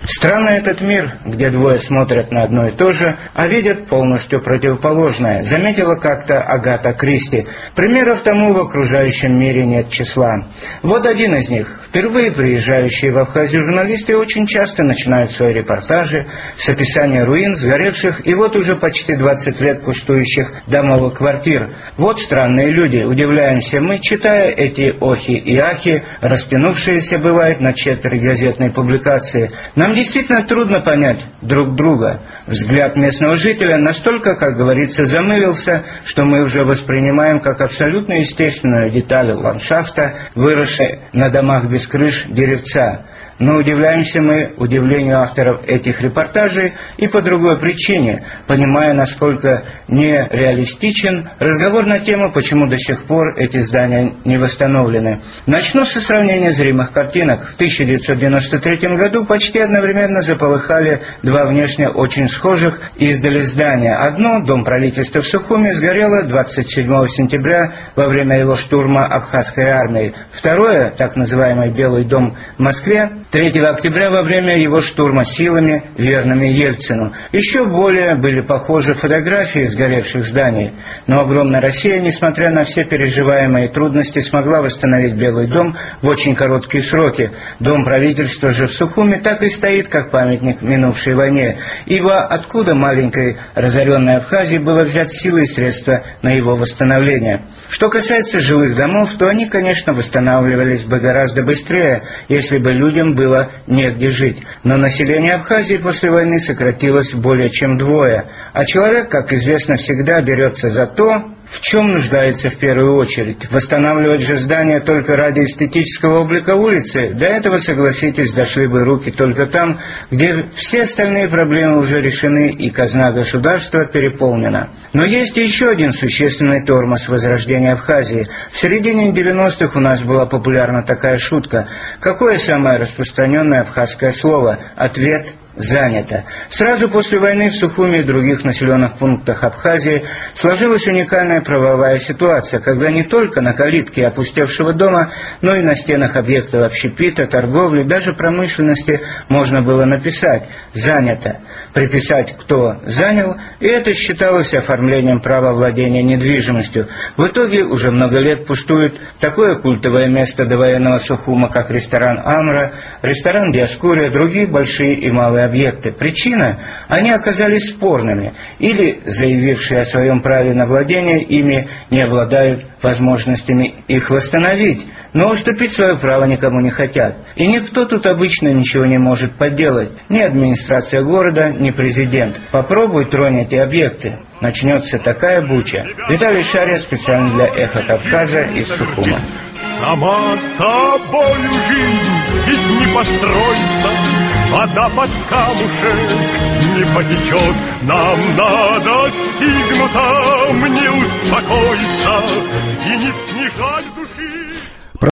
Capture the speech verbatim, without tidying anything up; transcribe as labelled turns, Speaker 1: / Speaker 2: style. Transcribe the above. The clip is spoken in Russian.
Speaker 1: Странный этот мир, где двое смотрят на одно и то же, а видят полностью противоположное, заметила как-то Агата Кристи. Примеров тому в окружающем мире нет числа. Вот один из них. Впервые приезжающие в Абхазию журналисты очень часто начинают свои репортажи с описания руин, сгоревших и вот уже почти двадцать лет пустующих домов и квартир. Вот странные люди, удивляемся мы, читая эти охи и ахи, растянувшиеся бывает на четверть газетной публикации. Нам действительно трудно понять друг друга. Взгляд местного жителя настолько, как говорится, замылился, что мы уже воспринимаем как абсолютно естественную деталь ландшафта, выросшей на домах без крыш деревца. Но удивляемся мы удивлению авторов этих репортажей и по другой причине, понимая, насколько нереалистичен разговор на тему, почему до сих пор эти здания не восстановлены. Начну со сравнения зримых картинок. В тысяча девятьсот девяносто третьем году почти одновременно заполыхали два внешне очень схожих издали здания. Одно, дом правительства в Сухуми, сгорело двадцать седьмого сентября во время его штурма абхазской армии. Второе, так называемый Белый дом в Москве, третьего октября во время его штурма силами, верными Ельцину. Еще более были похожи фотографии сгоревших зданий. Но огромная Россия, несмотря на все переживаемые трудности, смогла восстановить Белый дом в очень короткие сроки. Дом правительства же в Сухуми так и стоит, как памятник минувшей войне. Ибо откуда маленькой разоренной Абхазии было взять силы и средства на его восстановление? Что касается жилых домов, то они, конечно, восстанавливались бы гораздо быстрее, если бы людям было негде жить. Но население Абхазии после войны сократилось более чем вдвое. А человек, как известно, всегда берется за то, в чем нуждается в первую очередь. Восстанавливать же здания только ради эстетического облика улицы, до этого, согласитесь, дошли бы руки только там, где все остальные проблемы уже решены и казна государства переполнена. Но есть еще один существенный тормоз возрождения Абхазии. В середине девяностых у нас была популярна такая шутка. Какое самое распространенное абхазское слово? Ответ – занято. Сразу после войны в Сухуми и других населенных пунктах Абхазии сложилась уникальная правовая ситуация, когда не только на калитке опустевшего дома, но и на стенах объектов общепита, торговли, даже промышленности можно было написать «занято», приписать «кто занял», и это считалось оформлением права владения недвижимостью. В итоге уже много лет пустует такое культовое место довоенного Сухума, как ресторан «Амра», ресторан «Диаскурия», другие большие и малые объекты. Причина – они оказались спорными, или заявившие о своем праве на владение ими не обладают возможностями их восстановить, но уступить свое право никому не хотят. И никто тут обычно ничего не может поделать, ни администрация города, ни президент. Попробуй тронь эти объекты, начнется такая буча. Виталий Шария специально для «Эхо Кавказа» из Сухума.
Speaker 2: Сама собою жизнь здесь не построится, вода под камушек не потечет. Нам надо стигнуться, не успокоиться и не снижать души.